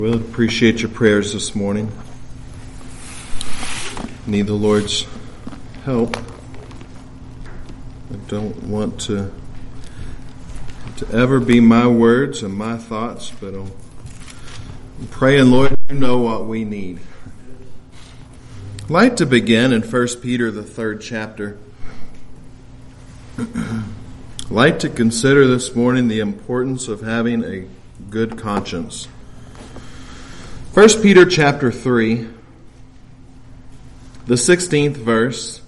We'll appreciate your prayers this morning. Need the Lord's help. I don't want to ever be my words and my thoughts, but I'm praying, Lord, you know what we need. I'd like to begin in 1 Peter, the 3rd chapter. I'd like to consider this morning the importance of having a good conscience. 1 Peter chapter 3, the 16th verse,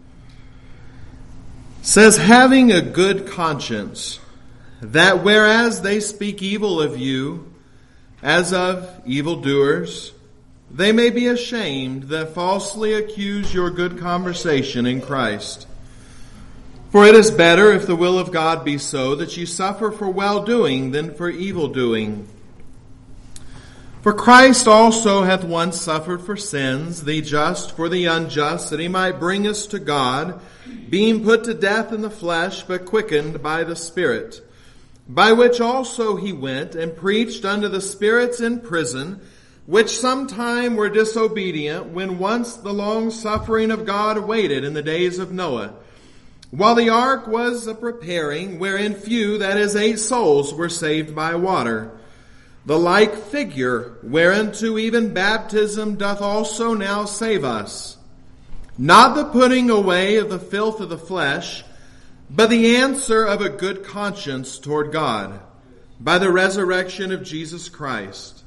says, having a good conscience, that whereas they speak evil of you, as of evildoers, they may be ashamed that falsely accuse your good conversation in Christ. For it is better, if the will of God be so, that you suffer for well-doing than for evil-doing. For Christ also hath once suffered for sins, the just for the unjust, that he might bring us to God, being put to death in the flesh, but quickened by the Spirit. By which also he went and preached unto the spirits in prison, which sometime were disobedient, when once the long suffering of God waited in the days of Noah, while the ark was a-preparing, wherein few, that is 8 souls, were saved by water. The like figure, whereunto even baptism doth also now save us. Not the putting away of the filth of the flesh, but the answer of a good conscience toward God, by the resurrection of Jesus Christ.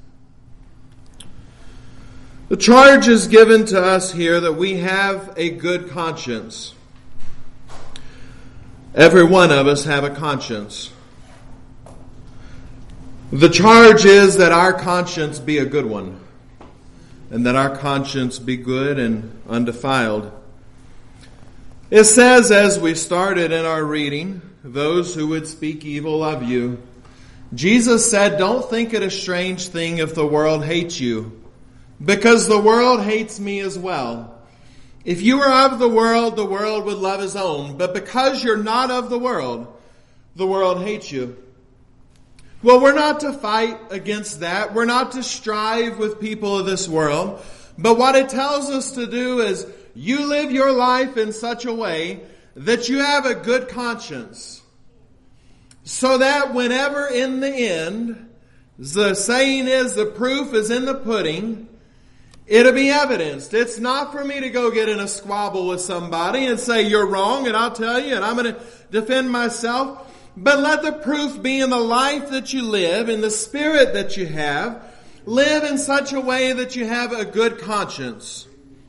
The charge is given to us here that we have a good conscience. Every one of us have a conscience. The charge is that our conscience be a good one, and that our conscience be good and undefiled. It says, as we started in our reading, those who would speak evil of you. Jesus said, don't think it a strange thing if the world hates you, because the world hates me as well. If you were of the world would love his own. But because you're not of the world hates you. Well, we're not to fight against that. We're not to strive with people of this world. But what it tells us to do is you live your life in such a way that you have a good conscience. So that whenever in the end, the saying is the proof is in the pudding, it'll be evidenced. It's not for me to go get in a squabble with somebody and say you're wrong and I'll tell you and I'm going to defend myself. But let the proof be in the life that you live, in the spirit that you have. Live in such a way that you have a good conscience.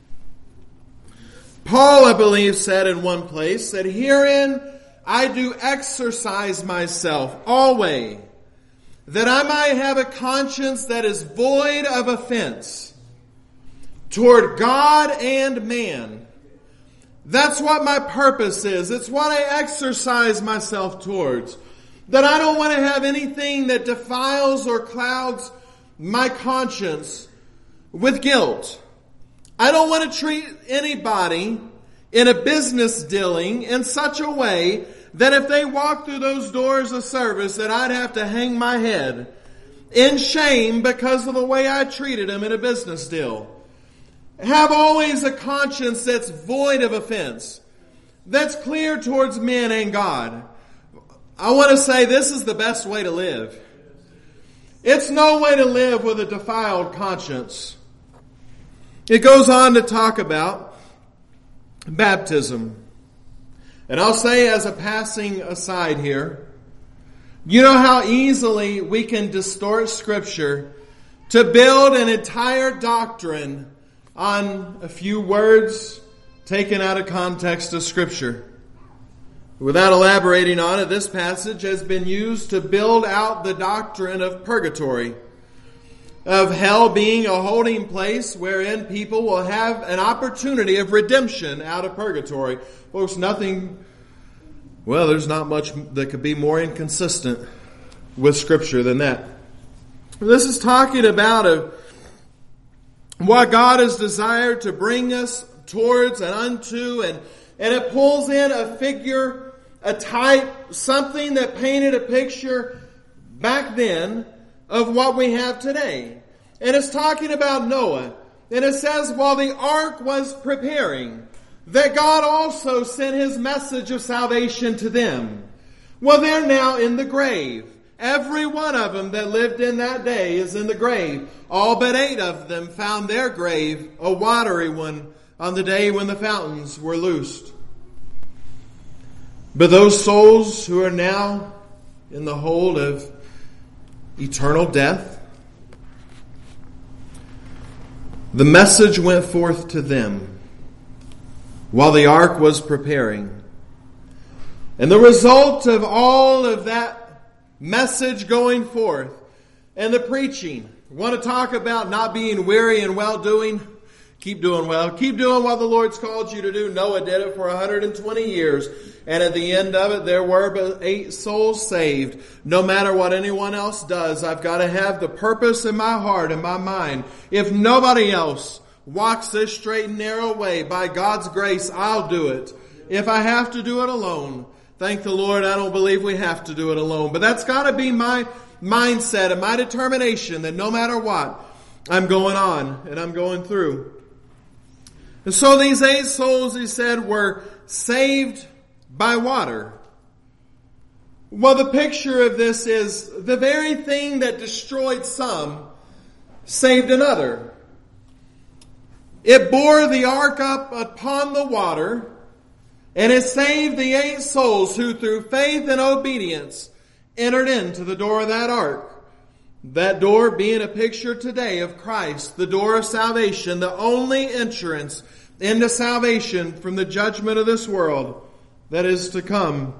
Paul, I believe, said in one place that herein I do exercise myself always, that I might have a conscience that is void of offense toward God and man. That's what my purpose is. It's what I exercise myself towards. That I don't want to have anything that defiles or clouds my conscience with guilt. I don't want to treat anybody in a business dealing in such a way that if they walk through those doors of service that I'd have to hang my head in shame because of the way I treated them in a business deal. Have always a conscience that's void of offense, that's clear towards men and God. I want to say this is the best way to live. It's no way to live with a defiled conscience. It goes on to talk about baptism. And I'll say as a passing aside here, you know how easily we can distort Scripture to build an entire doctrine on a few words taken out of context of Scripture. Without elaborating on it, this passage has been used to build out the doctrine of purgatory, of hell being a holding place wherein people will have an opportunity of redemption out of purgatory. Folks, there's not much that could be more inconsistent with Scripture than that. This is talking about what God has desired to bring us towards and unto, and it pulls in a figure, a type, something that painted a picture back then of what we have today. And it's talking about Noah. And it says, while the ark was preparing, that God also sent His message of salvation to them. Well, they're now in the grave. Every one of them that lived in that day is in the grave. All but 8 of them found their grave a watery one on the day when the fountains were loosed. But those souls who are now in the hold of eternal death, the message went forth to them while the ark was preparing. And the result of all of that message going forth and the preaching, want to talk about not being weary and well-doing? Keep doing well. Keep doing what the Lord's called you to do. Noah did it for 120 years. And at the end of it, there were but 8 souls saved. No matter what anyone else does, I've got to have the purpose in my heart and my mind. If nobody else walks this straight and narrow way, by God's grace, I'll do it. If I have to do it alone, thank the Lord, I don't believe we have to do it alone. But that's got to be my mindset and my determination that no matter what, I'm going on and I'm going through. And so these 8 souls, he said, were saved by water. Well, the picture of this is the very thing that destroyed some saved another. It bore the ark up upon the water, and it saved the 8 souls who through faith and obedience entered into the door of that ark. That door being a picture today of Christ, the door of salvation, the only entrance into salvation from the judgment of this world that is to come.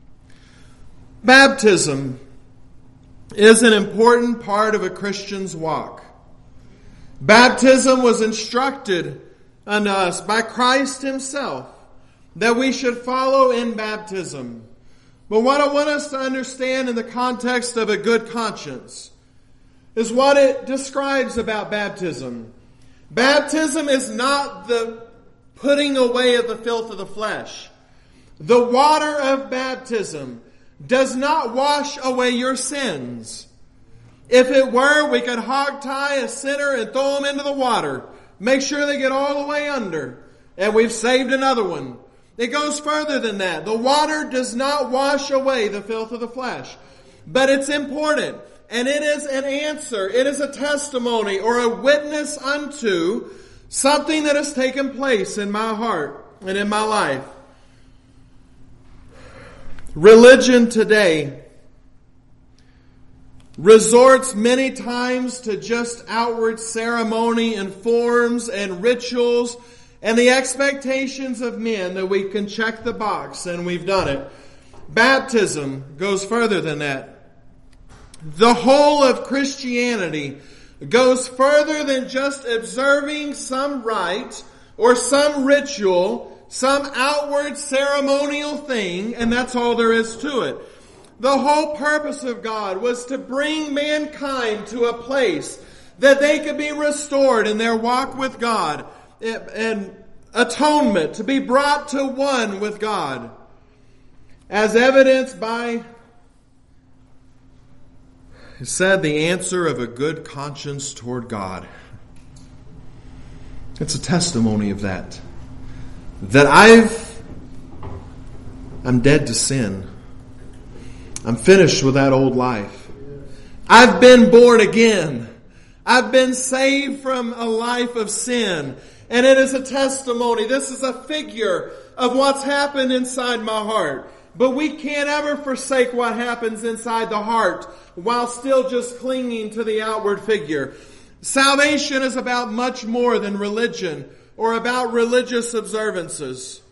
Baptism is an important part of a Christian's walk. Baptism was instructed unto us by Christ Himself that we should follow in baptism. But what I want us to understand in the context of a good conscience is what it describes about baptism. Baptism is not the putting away of the filth of the flesh. The water of baptism does not wash away your sins. If it were, we could hog tie a sinner and throw him into the water. Make sure they get all the way under. And we've saved another one. It goes further than that. The water does not wash away the filth of the flesh. But it's important. And it is an answer. It is a testimony or a witness unto something that has taken place in my heart and in my life. Religion today resorts many times to just outward ceremony and forms and rituals and the expectations of men that we can check the box and we've done it. Baptism goes further than that. The whole of Christianity goes further than just observing some rite or some ritual, some outward ceremonial thing, and that's all there is to it. The whole purpose of God was to bring mankind to a place that they could be restored in their walk with God and atonement, to be brought to one with God, as evidenced by, it said, the answer of a good conscience toward God. It's a testimony of that. That I'm dead to sin. I'm finished with that old life. I've been born again. I've been saved from a life of sin. And it is a testimony. This is a figure of what's happened inside my heart. But we can't ever forsake what happens inside the heart while still just clinging to the outward figure. Salvation is about much more than religion or about religious observances.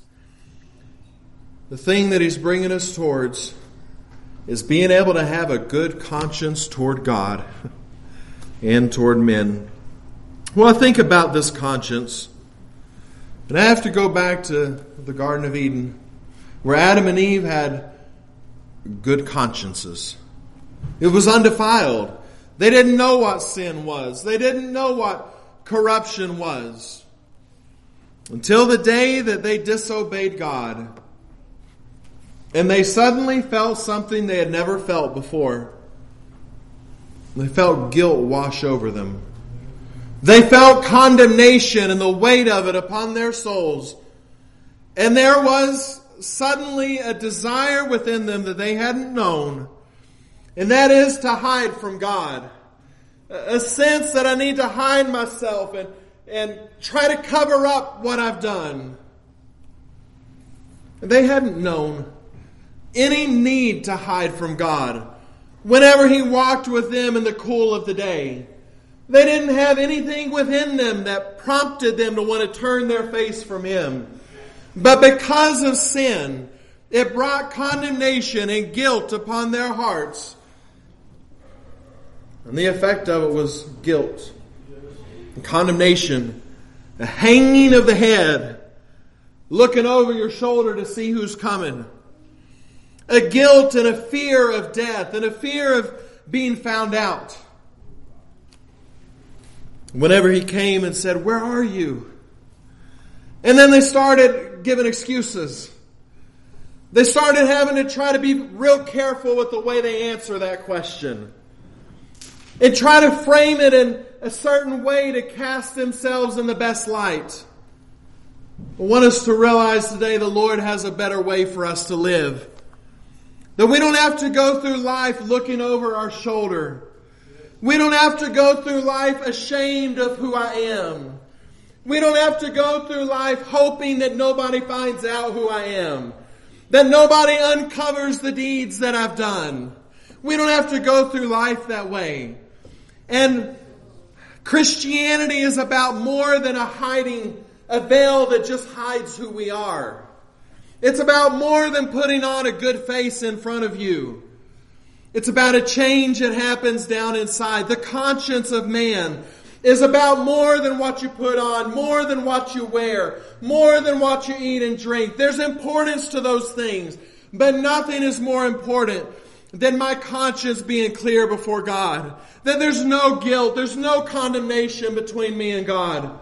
The thing that He's bringing us towards is being able to have a good conscience toward God and toward men. Well, I think about this conscience, and I have to go back to the Garden of Eden, where Adam and Eve had good consciences. It was undefiled. They didn't know what sin was. They didn't know what corruption was. Until the day that they disobeyed God. And they suddenly felt something they had never felt before. They felt guilt wash over them. They felt condemnation and the weight of it upon their souls. And there was suddenly a desire within them that they hadn't known. And that is to hide from God. A sense that I need to hide myself and try to cover up what I've done. They hadn't known any need to hide from God whenever He walked with them in the cool of the day. They didn't have anything within them that prompted them to want to turn their face from Him. But because of sin, it brought condemnation and guilt upon their hearts. And the effect of it was guilt and condemnation, a hanging of the head, looking over your shoulder to see who's coming. A guilt and a fear of death and a fear of being found out. Whenever He came and said, "Where are you?" And then they started giving excuses. They started having to try to be real careful with the way they answer that question. And try to frame it in a certain way to cast themselves in the best light. I want us to realize today the Lord has a better way for us to live. That we don't have to go through life looking over our shoulder. We don't have to go through life ashamed of who I am. We don't have to go through life hoping that nobody finds out who I am. That nobody uncovers the deeds that I've done. We don't have to go through life that way. And Christianity is about more than a veil that just hides who we are. It's about more than putting on a good face in front of you. It's about a change that happens down inside. The conscience of man is about more than what you put on, more than what you wear, more than what you eat and drink. There's importance to those things, but nothing is more important than my conscience being clear before God. That there's no guilt, there's no condemnation between me and God.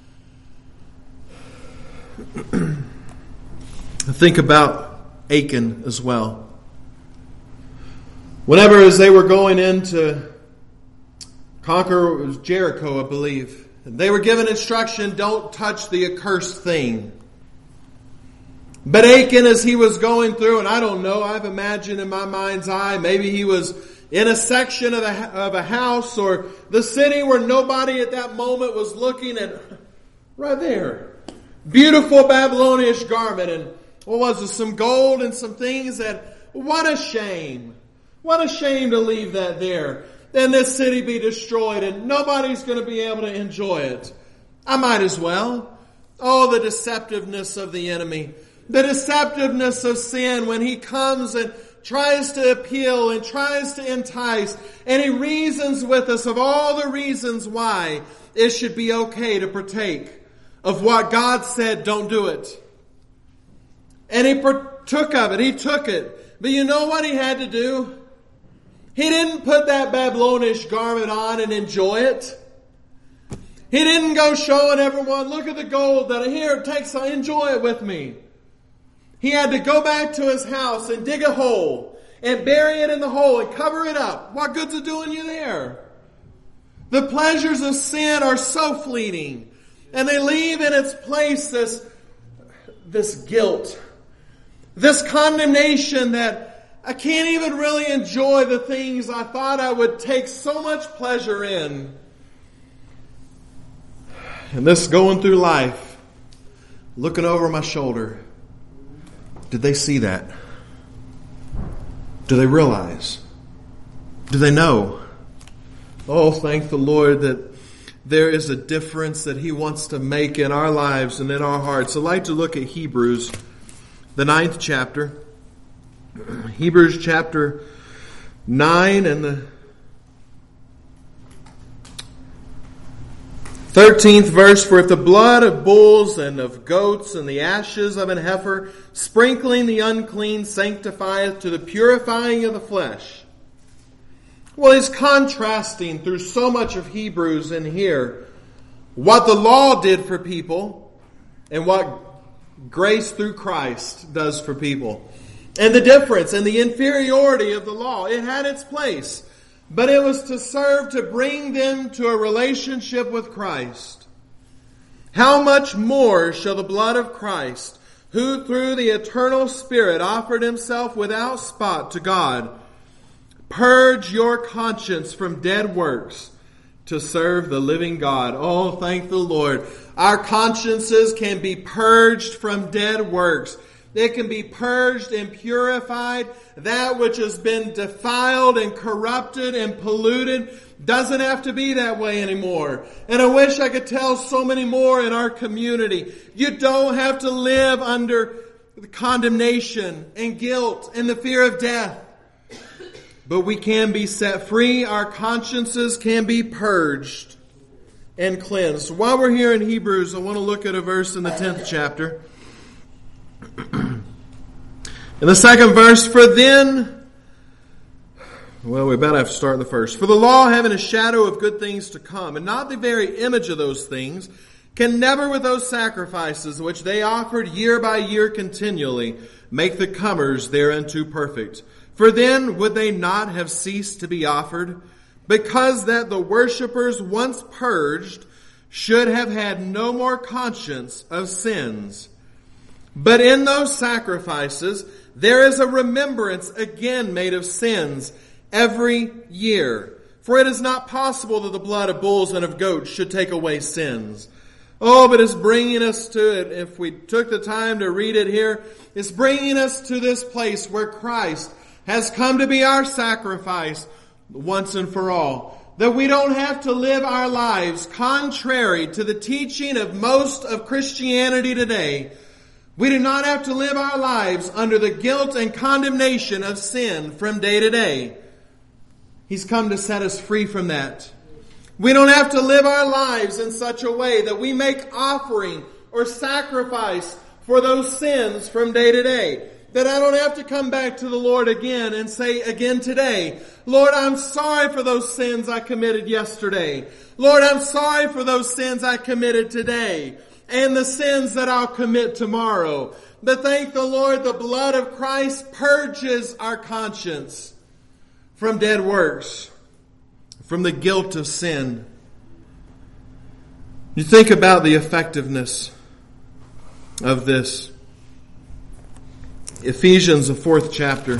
Think about Achan as well. Whenever as they were going in to conquer Jericho, I believe, they were given instruction, don't touch the accursed thing. But Achan, as he was going through, and I don't know, I've imagined in my mind's eye, maybe he was in a section of a house or the city where nobody at that moment was looking, and right there, beautiful Babylonish garment, and what was it, some gold and some things that, what a shame. What a shame to leave that there. Then this city be destroyed and nobody's going to be able to enjoy it. I might as well. Oh, the deceptiveness of the enemy. The deceptiveness of sin when he comes and tries to appeal and tries to entice. And he reasons with us of all the reasons why it should be okay to partake of what God said, don't do it. And he partook of it. He took it. But you know what he had to do? He didn't put that Babylonish garment on and enjoy it. He didn't go showing everyone, look at the gold that I here, enjoy it with me. He had to go back to his house and dig a hole and bury it in the hole and cover it up. What good's it doing you there? The pleasures of sin are so fleeting. And they leave in its place this guilt, this condemnation that I can't even really enjoy the things I thought I would take so much pleasure in. And this going through life, looking over my shoulder, did they see that? Do they realize? Do they know? Oh, thank the Lord that there is a difference that He wants to make in our lives and in our hearts. I'd like to look at Hebrews, the 9th chapter. Hebrews chapter 9 and the 13th verse. For if the blood of bulls and of goats and the ashes of an heifer, sprinkling the unclean, sanctifieth to the purifying of the flesh. Well, he's contrasting through so much of Hebrews in here what the law did for people and what grace through Christ does for people. And the difference and the inferiority of the law. It had its place. but it was to serve to bring them to a relationship with Christ. How much more shall the blood of Christ, who through the eternal Spirit offered himself without spot to God, purge your conscience from dead works to serve the living God. Oh, thank the Lord. Our consciences can be purged from dead works. They can be purged and purified. That which has been defiled and corrupted and polluted doesn't have to be that way anymore. And I wish I could tell so many more in our community. You don't have to live under the condemnation and guilt and the fear of death. But we can be set free. Our consciences can be purged and cleansed. While we're here in Hebrews, I want to look at a verse in the 10th chapter. In the second verse, we better have to start in the first. For the law, having a shadow of good things to come, and not the very image of those things, can never with those sacrifices which they offered year by year continually make the comers thereunto perfect. For then would they not have ceased to be offered, because that the worshippers once purged should have had no more conscience of sins. But in those sacrifices there is a remembrance again made of sins every year. For it is not possible that the blood of bulls and of goats should take away sins. Oh, but it's bringing us to it. If we took the time to read it here, it's bringing us to this place where Christ has come to be our sacrifice once and for all. That we don't have to live our lives contrary to the teaching of most of Christianity today. We do not have to live our lives under the guilt and condemnation of sin from day to day. He's come to set us free from that. We don't have to live our lives in such a way that we make offering or sacrifice for those sins from day to day. That I don't have to come back to the Lord again and say again today, Lord, I'm sorry for those sins I committed yesterday. Lord, I'm sorry for those sins I committed today and the sins that I'll commit tomorrow. But thank the Lord, the blood of Christ purges our conscience from dead works, from the guilt of sin. You think about the effectiveness of this. Ephesians, the 4th chapter,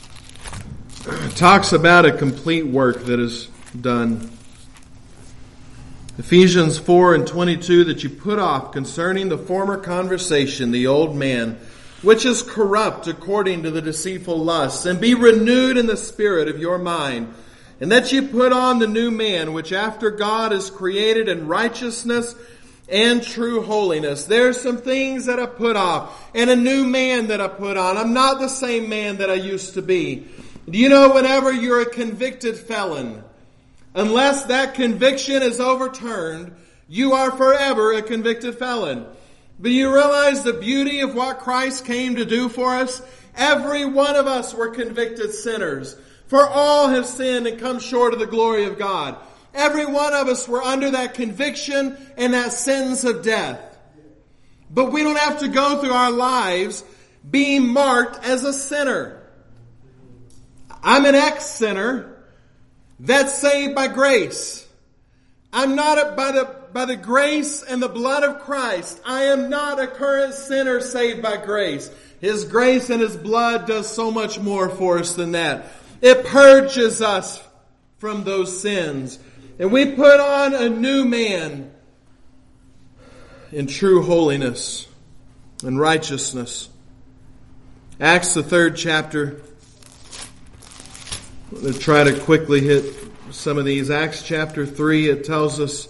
talks about a complete work that is done. Ephesians 4:22, that you put off concerning the former conversation, the old man, which is corrupt according to the deceitful lusts, and be renewed in the spirit of your mind, and that you put on the new man, which after God is created in righteousness and true holiness. There's some things that I put off, and a new man that I put on. I'm not the same man that I used to be. Do you know, whenever you're a convicted felon, unless that conviction is overturned, you are forever a convicted felon. But you realize the beauty of what Christ came to do for us? Every one of us were convicted sinners. For all have sinned and come short of the glory of God. Every one of us were under that conviction and that sentence of death. But we don't have to go through our lives being marked as a sinner. I'm an ex-sinner that's saved by grace. I'm not by the grace and the blood of Christ. I am not a current sinner saved by grace. His grace and His blood does so much more for us than that. It purges us from those sins. And we put on a new man in true holiness and righteousness. Acts, the 3rd chapter. I'm going to try to quickly hit some of these. Acts chapter 3, it tells us,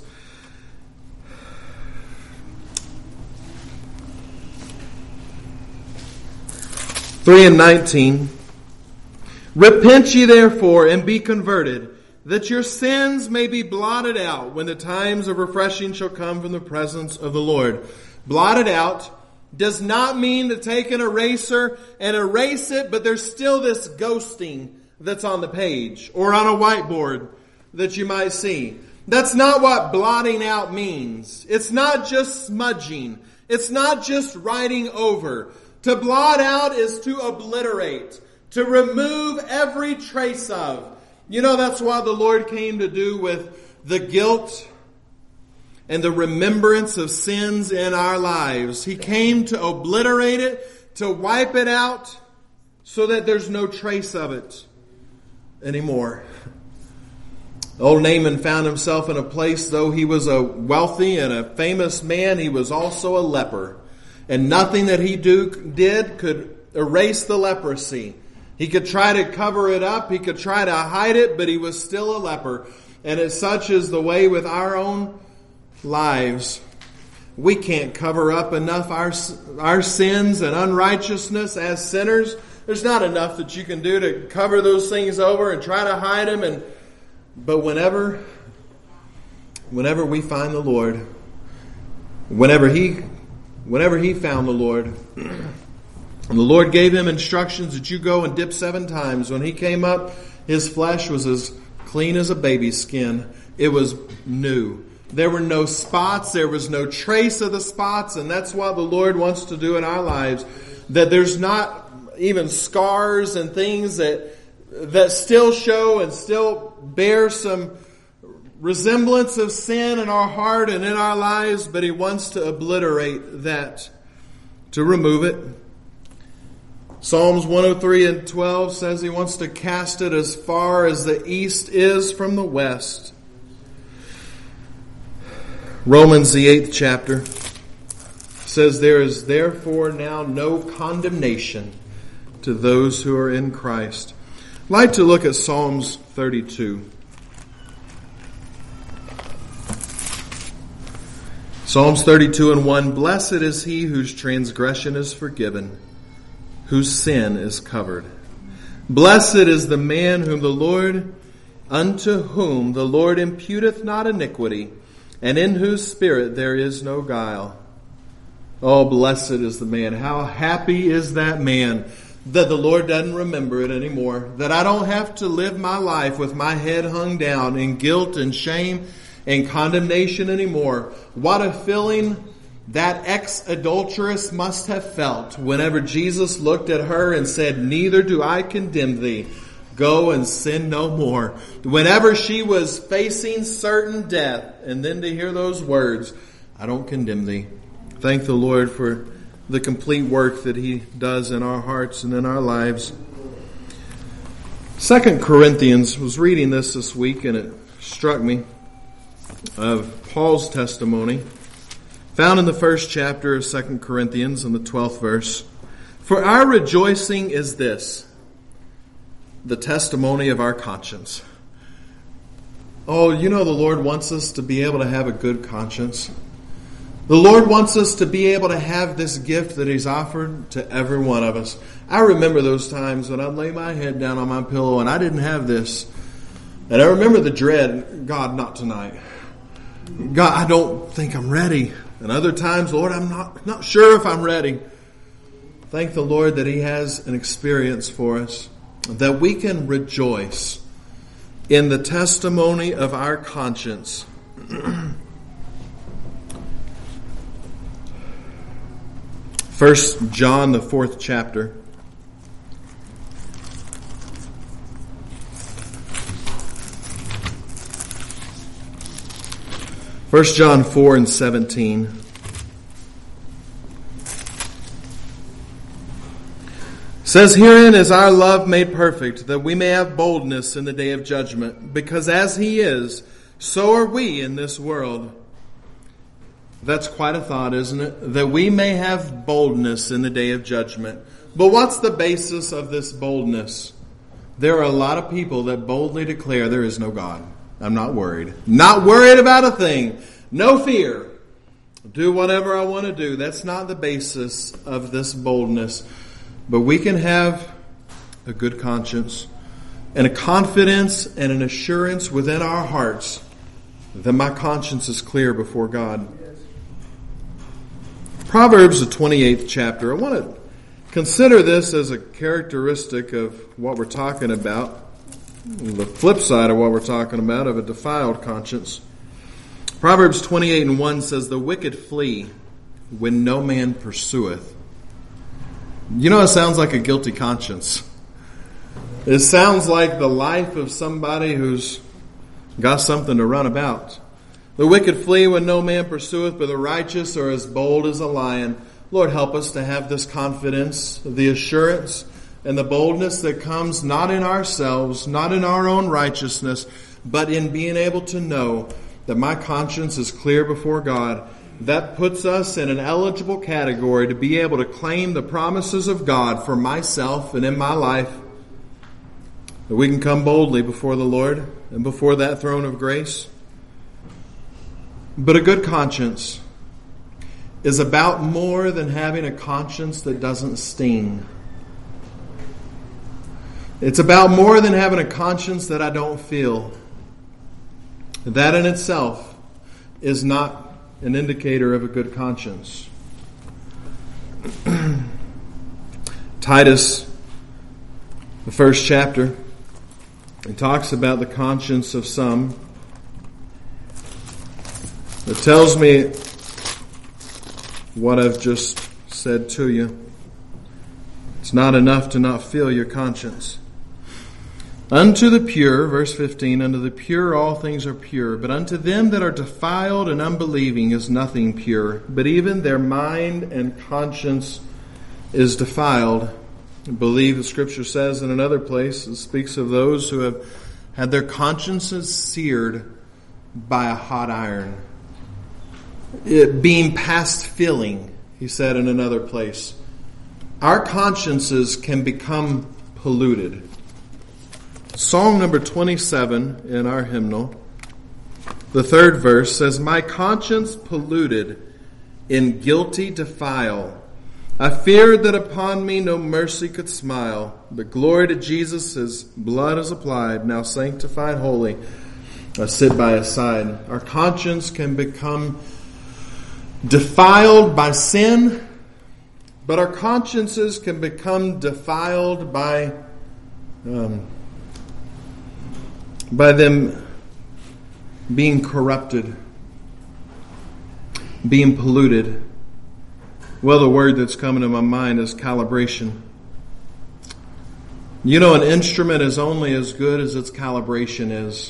(3 and 19), repent ye therefore and be converted, that your sins may be blotted out when the times of refreshing shall come from the presence of the Lord. Blotted out does not mean to take an eraser and erase it, but there's still this ghosting that's on the page or on a whiteboard that you might see. That's not what blotting out means. It's not just smudging. It's not just writing over. To blot out is to obliterate, to remove every trace of. You know, that's what the Lord came to do with the guilt and the remembrance of sins in our lives. He came to obliterate it, to wipe it out, so that there's no trace of it anymore. Old Naaman found himself in a place, though he was a wealthy and a famous man, he was also a leper. And nothing that he did could erase the leprosy. He could try to cover it up, he could try to hide it, but he was still a leper. And as such is the way with our own lives. We can't cover up enough our sins and unrighteousness as sinners. There's not enough that you can do to cover those things over and try to hide them. But whenever we find the Lord, whenever he found the Lord, and the Lord gave him instructions that you go and dip 7 times. When he came up, his flesh was as clean as a baby's skin. It was new. There were no spots. There was no trace of the spots. And that's what the Lord wants to do in our lives. That there's not even scars and things that still show and still bear some resemblance of sin in our heart and in our lives. But He wants to obliterate that, to remove it. Psalms 103:12 says He wants to cast it as far as the east is from the west. Romans, the 8th chapter, says there is therefore now no condemnation to those who are in Christ. I'd like to look at Psalms 32. Psalms 32:1, Blessed is he whose transgression is forgiven, whose sin is covered. Blessed is the man unto whom the Lord imputeth not iniquity, and in whose spirit there is no guile. Oh, blessed is the man. How happy is that man that the Lord doesn't remember it anymore. That I don't have to live my life with my head hung down in guilt and shame and condemnation anymore. What a feeling that ex-adulteress must have felt whenever Jesus looked at her and said, Neither do I condemn thee. Go and sin no more. Whenever she was facing certain death, and then to hear those words, I don't condemn thee. Thank the Lord for the complete work that He does in our hearts and in our lives. 2 Corinthians, was reading this week and it struck me, of Paul's testimony, found in the 1st chapter of 2 Corinthians in the 12th verse. For our rejoicing is this, the testimony of our conscience. Oh, you know the Lord wants us to be able to have a good conscience. The Lord wants us to be able to have this gift that He's offered to every one of us. I remember those times when I'd lay my head down on my pillow and I didn't have this. And I remember the dread, God, not tonight. God, I don't think I'm ready. And other times, Lord, I'm not sure if I'm ready. Thank the Lord that He has an experience for us, that we can rejoice in the testimony of our conscience. 1 John, the 4th chapter. First John 4:17. Says, Herein is our love made perfect, that we may have boldness in the day of judgment. Because as He is, so are we in this world. That's quite a thought, isn't it? That we may have boldness in the day of judgment. But what's the basis of this boldness? There are a lot of people that boldly declare there is no God. I'm not worried. Not worried about a thing. No fear. Do whatever I want to do. That's not the basis of this boldness. But we can have a good conscience and a confidence and an assurance within our hearts that my conscience is clear before God. Proverbs, the 28th chapter. I want to consider this as a characteristic of what we're talking about. The flip side of what we're talking about, of a defiled conscience. Proverbs 28:1 says, The wicked flee when no man pursueth. You know, it sounds like a guilty conscience. It sounds like the life of somebody who's got something to run about. The wicked flee when no man pursueth, but the righteous are as bold as a lion. Lord, help us to have this confidence, the assurance, and the boldness that comes not in ourselves, not in our own righteousness, but in being able to know that my conscience is clear before God. That puts us in an eligible category to be able to claim the promises of God for myself and in my life. That we can come boldly before the Lord and before that throne of grace. But a good conscience is about more than having a conscience that doesn't sting. It's about more than having a conscience that I don't feel. That in itself is not an indicator of a good conscience. Titus, the first chapter, it talks about the conscience of some. It tells me what I've just said to you. It's not enough to not feel your conscience. Unto the pure, verse 15, unto the pure all things are pure, but unto them that are defiled and unbelieving is nothing pure, but even their mind and conscience is defiled. I believe the Scripture says in another place, it speaks of those who have had their consciences seared by a hot iron. It being past feeling, he said in another place. Our consciences can become polluted. Song number 27 in our hymnal, the third verse says, my conscience polluted in guilty defile. I feared that upon me no mercy could smile. But glory to Jesus, his blood is applied, now sanctified holy. I sit by his side. Our conscience can become defiled by sin, but our consciences can become defiled by them being corrupted, being polluted. Well, the word that's coming to my mind is calibration. You know, an instrument is only as good as its calibration is.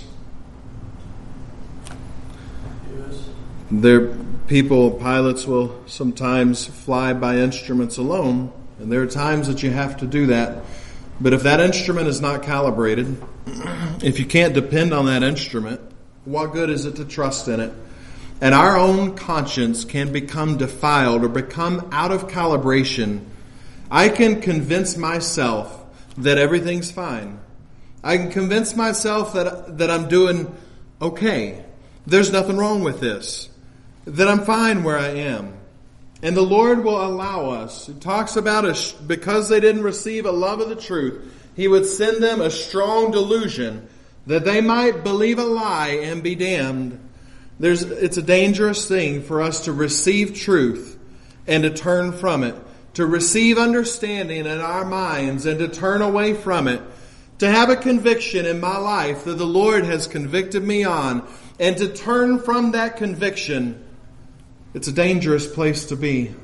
Pilots will sometimes fly by instruments alone, and there are times that you have to do that. But if that instrument is not calibrated, if you can't depend on that instrument, what good is it to trust in it? And our own conscience can become defiled or become out of calibration. I can convince myself that everything's fine. I can convince myself that I'm doing okay. There's nothing wrong with this. That I'm fine where I am. And the Lord will allow us. He talks about because they didn't receive a love of the truth, He would send them a strong delusion that they might believe a lie and be damned. It's a dangerous thing for us to receive truth and to turn from it. To receive understanding in our minds and to turn away from it. To have a conviction in my life that the Lord has convicted me on and to turn from that conviction. It's a dangerous place to be.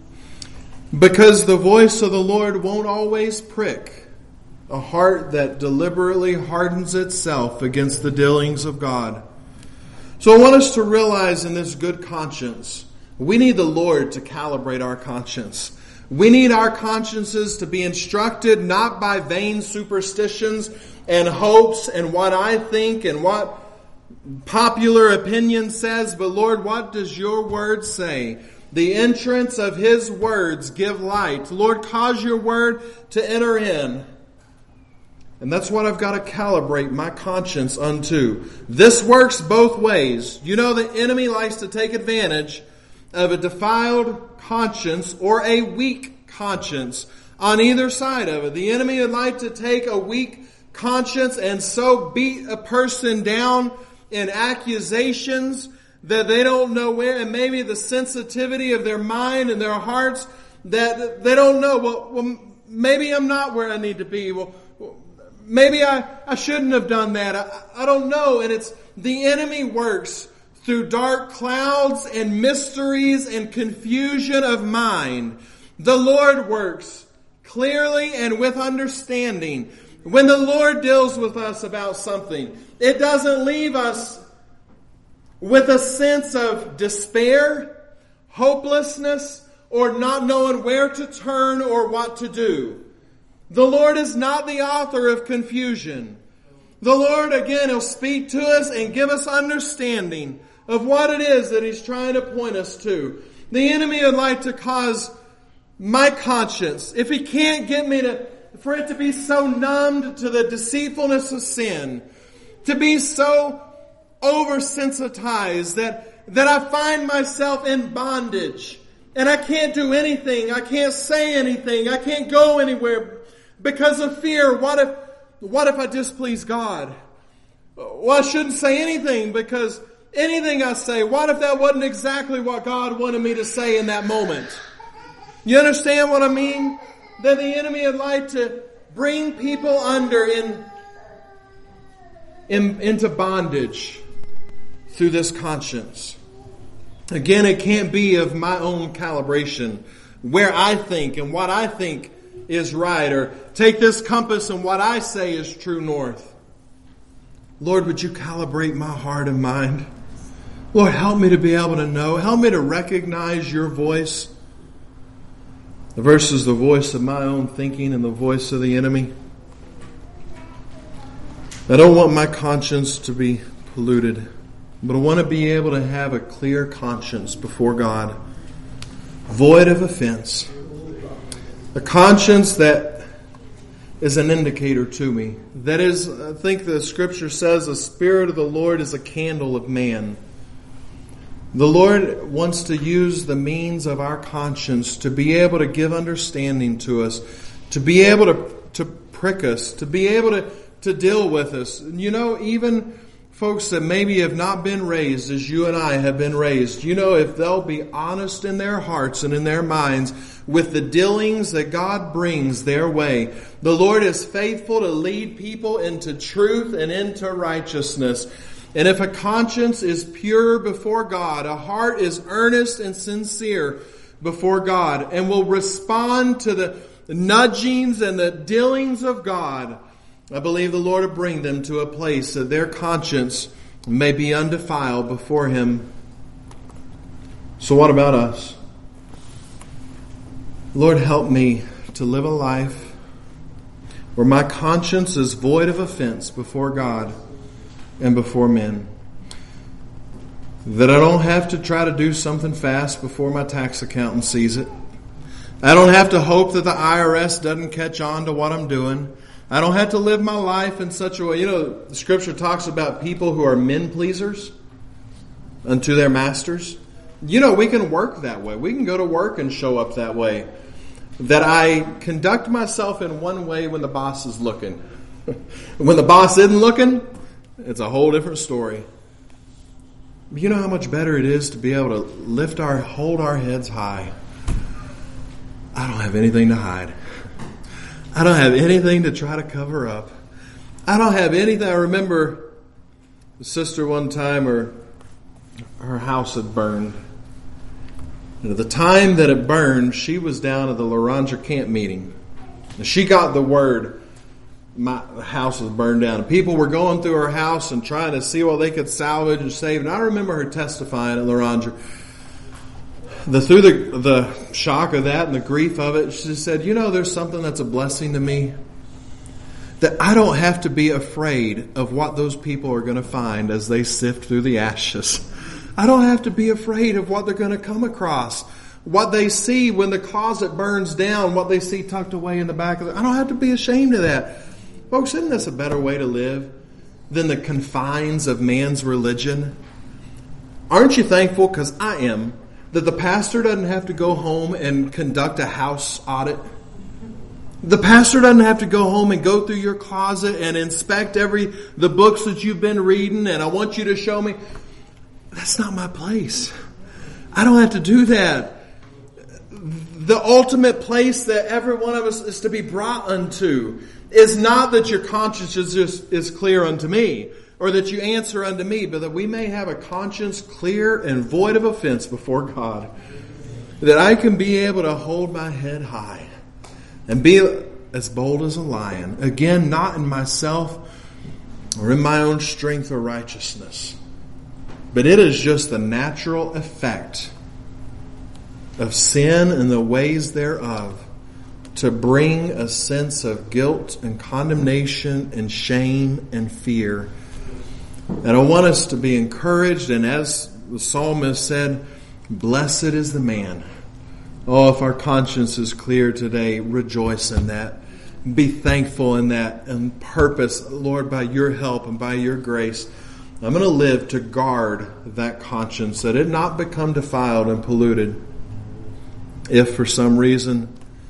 Because the voice of the Lord won't always prick a heart that deliberately hardens itself against the dealings of God. So I want us to realize in this good conscience, we need the Lord to calibrate our conscience. We need our consciences to be instructed not by vain superstitions and hopes and what I think and what popular opinion says, but Lord, what does your word say? The entrance of his words give light. Lord, cause your word to enter in. And that's what I've got to calibrate my conscience unto. This works both ways. You know, the enemy likes to take advantage of a defiled conscience or a weak conscience on either side of it. The enemy would like to take a weak conscience and so beat a person down in accusations that they don't know where, and maybe the sensitivity of their mind and their hearts that they don't know. Well, maybe I'm not where I need to be. Well, maybe I shouldn't have done that. I don't know. And it's the enemy works through dark clouds and mysteries and confusion of mind. The Lord works clearly and with understanding. When the Lord deals with us about something, it doesn't leave us with a sense of despair, hopelessness, or not knowing where to turn or what to do. The Lord is not the author of confusion. The Lord, again, He'll speak to us and give us understanding of what it is that He's trying to point us to. The enemy would like to cause my conscience, if he can't get me for it to be so numbed to the deceitfulness of sin, to be so oversensitized that I find myself in bondage and I can't do anything, I can't say anything, I can't go anywhere because of fear. What if I displease God? Well, I shouldn't say anything because anything I say, what if that wasn't exactly what God wanted me to say in that moment? You understand what I mean? That the enemy would like to bring people under into bondage through this conscience. Again, it can't be of my own calibration, where I think and what I think is right, or take this compass and what I say is true north. Lord, would you calibrate my heart and mind? Lord, help me to be able to know. Help me to recognize your voice versus the voice of my own thinking and the voice of the enemy. I don't want my conscience to be polluted, but I want to be able to have a clear conscience before God, void of offense. A conscience that is an indicator to me. That is, I think the Scripture says, the Spirit of the Lord is a candle of man. The Lord wants to use the means of our conscience to be able to give understanding to us, to be able to prick us, to be able to deal with us. You know, even folks that maybe have not been raised as you and I have been raised, you know, if they'll be honest in their hearts and in their minds with the dealings that God brings their way, the Lord is faithful to lead people into truth and into righteousness. And if a conscience is pure before God, a heart is earnest and sincere before God, and will respond to the nudgings and the dealings of God, I believe the Lord will bring them to a place that their conscience may be undefiled before Him. So what about us? Lord, help me to live a life where my conscience is void of offense before God and before men. That I don't have to try to do something fast before my tax accountant sees it. I don't have to hope that the IRS doesn't catch on to what I'm doing. I don't have to live my life in such a way. You know, the Scripture talks about people who are men pleasers unto their masters. You know, we can work that way. We can go to work and show up that way. That I conduct myself in one way when the boss is looking. When the boss isn't looking, it's a whole different story. You know how much better it is to be able to hold our heads high. I don't have anything to hide. I don't have anything to try to cover up. I don't have anything. I remember the sister one time, her house had burned. And at the time that it burned, she was down at the Loranger camp meeting. And she got the word, my house was burned down. And people were going through her house and trying to see what they could salvage and save. And I remember her testifying at Loranger. Through the shock of that and the grief of it, she said, you know, there's something that's a blessing to me. That I don't have to be afraid of what those people are going to find as they sift through the ashes. I don't have to be afraid of what they're going to come across. What they see when the closet burns down, what they see tucked away in the back of it. I don't have to be ashamed of that. Folks, isn't this a better way to live than the confines of man's religion? Aren't you thankful, because I am, that the pastor doesn't have to go home and conduct a house audit? The pastor doesn't have to go home and go through your closet and inspect the books that you've been reading, and I want you to show me. That's not my place. I don't have to do that. The ultimate place that every one of us is to be brought unto is not that your conscience is clear unto me, or that you answer unto me, but that we may have a conscience clear and void of offense before God. That I can be able to hold my head high and be as bold as a lion. Again, not in myself or in my own strength or righteousness, but it is just the natural effect of sin and the ways thereof to bring a sense of guilt and condemnation and shame and fear. And I want us to be encouraged, and as the psalmist said, blessed is the man. Oh, if our conscience is clear today, rejoice in that. Be thankful in that and purpose, Lord, by your help and by your grace, I'm going to live to guard that conscience, that it not become defiled and polluted. If for some reason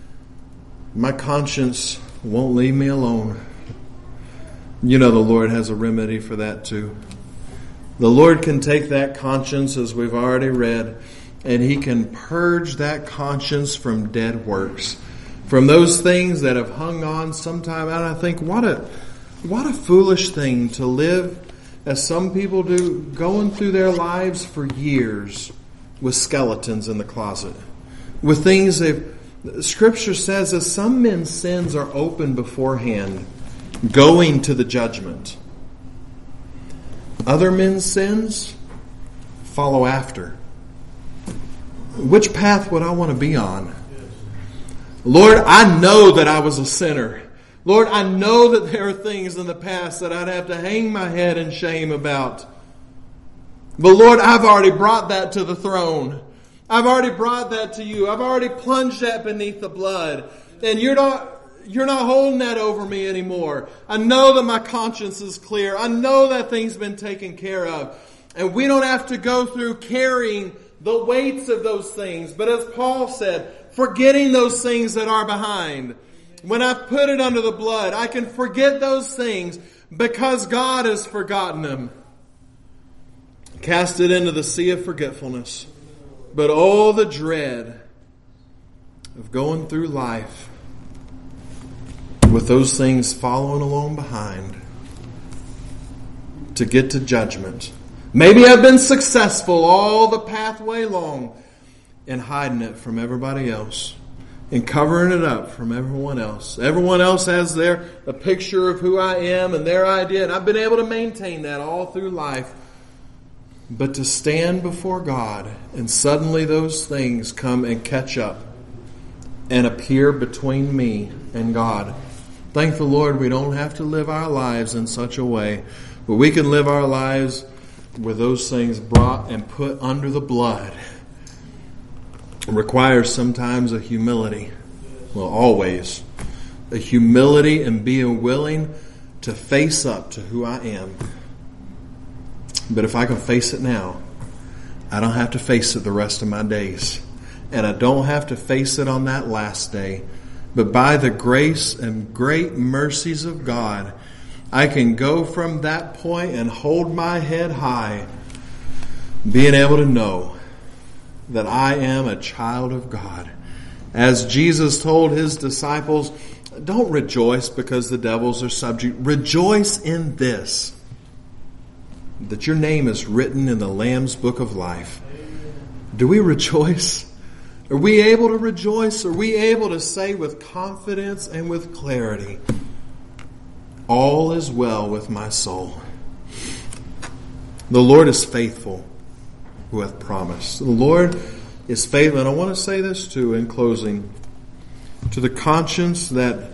my conscience won't leave me alone, you know the Lord has a remedy for that too. The Lord can take that conscience, as we've already read, and He can purge that conscience from dead works, from those things that have hung on sometime. And I think, what a foolish thing to live, as some people do, going through their lives for years with skeletons in the closet, with things Scripture says that some men's sins are open beforehand, going to the judgment. Other men's sins follow after. Which path would I want to be on? Lord, I know that I was a sinner. Lord, I know that there are things in the past that I'd have to hang my head in shame about. But Lord, I've already brought that to the throne. I've already brought that to you. I've already plunged that beneath the blood. And you're not holding that over me anymore. I know that my conscience is clear. I know that thing's been taken care of. And we don't have to go through carrying the weights of those things. But as Paul said, forgetting those things that are behind. When I put it under the blood, I can forget those things because God has forgotten them. Cast it into the sea of forgetfulness. But oh, the dread of going through life with those things following along behind to get to judgment. Maybe I've been successful all the pathway long in hiding it from everybody else and covering it up from everyone else. Everyone else has a picture of who I am and their idea, and I've been able to maintain that all through life. But to stand before God and suddenly those things come and catch up and appear between me and God. Thank the Lord we don't have to live our lives in such a way, but we can live our lives with those things brought and put under the blood. It requires sometimes a humility. Well, always. A humility and being willing to face up to who I am. But if I can face it now, I don't have to face it the rest of my days. And I don't have to face it on that last day. But by the grace and great mercies of God, I can go from that point and hold my head high, being able to know that I am a child of God. As Jesus told His disciples, don't rejoice because the devils are subject. Rejoice in this, that your name is written in the Lamb's book of life. Do we rejoice? Are we able to rejoice? Are we able to say with confidence and with clarity, all is well with my soul? The Lord is faithful who hath promised. The Lord is faithful. And I want to say this too in closing. To the conscience that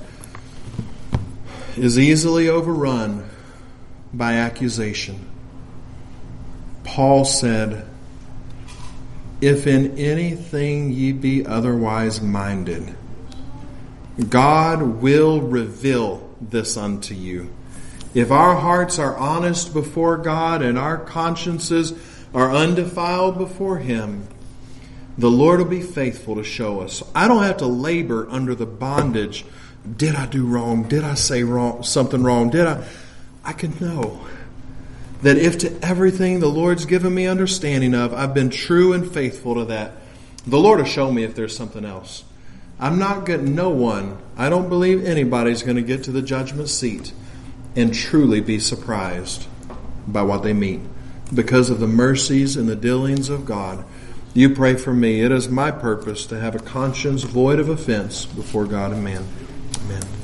is easily overrun by accusation, Paul said, if in anything ye be otherwise minded, God will reveal this unto you. If our hearts are honest before God and our consciences are undefiled before Him, the Lord will be faithful to show us. I don't have to labor under the bondage. Did I do wrong? Did I say something wrong? I can know that if to everything the Lord's given me understanding of, I've been true and faithful to that, the Lord will show me if there's something else. I'm not getting I don't believe anybody's going to get to the judgment seat and truly be surprised by what they meet because of the mercies and the dealings of God. You pray for me. It is my purpose to have a conscience void of offense before God and man. Amen.